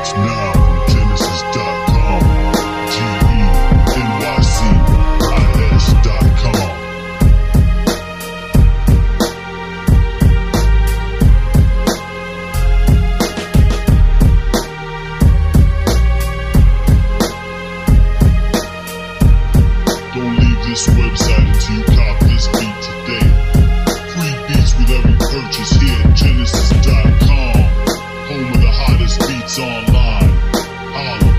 beats now from Genesis.com. GENYCIS.com. Don't leave this website until you cop this beat today. Free beats with every purchase here at Genesis.com. Home of the hottest beats online. Holla.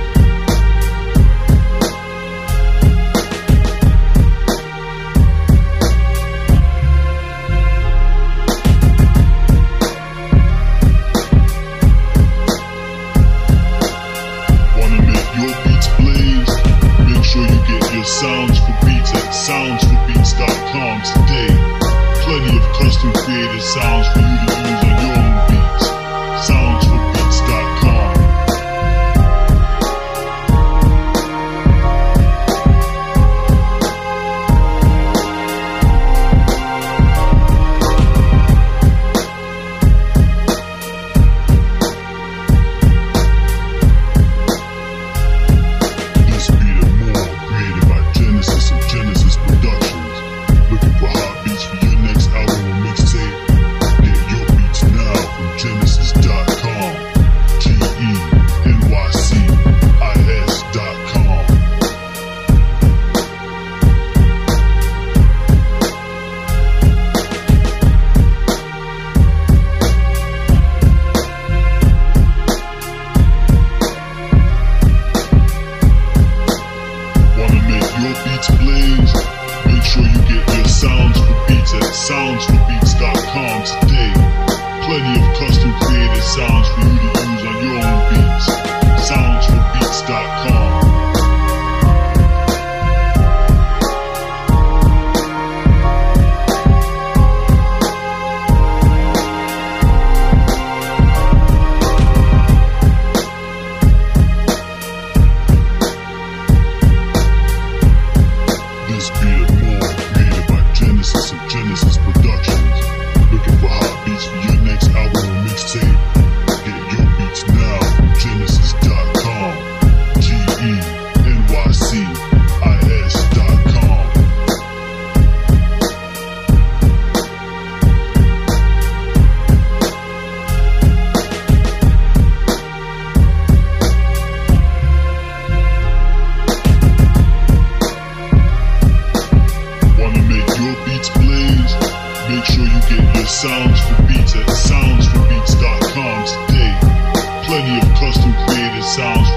Wanna make your beats blaze? Make sure you get your sounds for beats at soundsforbeats.com today. Plenty of custom created sounds for you to use on your own beats. Soundsforbeats.com. This beat and more created by Genesis and Genesis Productions. Looking for hot beats for your next album or mixtape? Get your beats now from Genesis.com. GENYCIS.com. Wanna make your beats blaze? Make sure you get your sounds for beats at soundsforbeats.com today. Plenty of custom created sounds for you to use on your own beats. Soundsforbeats.com. This beat and more created by Genesis and Genesis Productions. Looking for hot beats for your next album or mixtape? Get your beats now from Genesis.com. GENYCIS.com. Wanna make your beats blaze? Make sure you get your sounds for beats at soundsforbeats.com today. Plenty of custom created sounds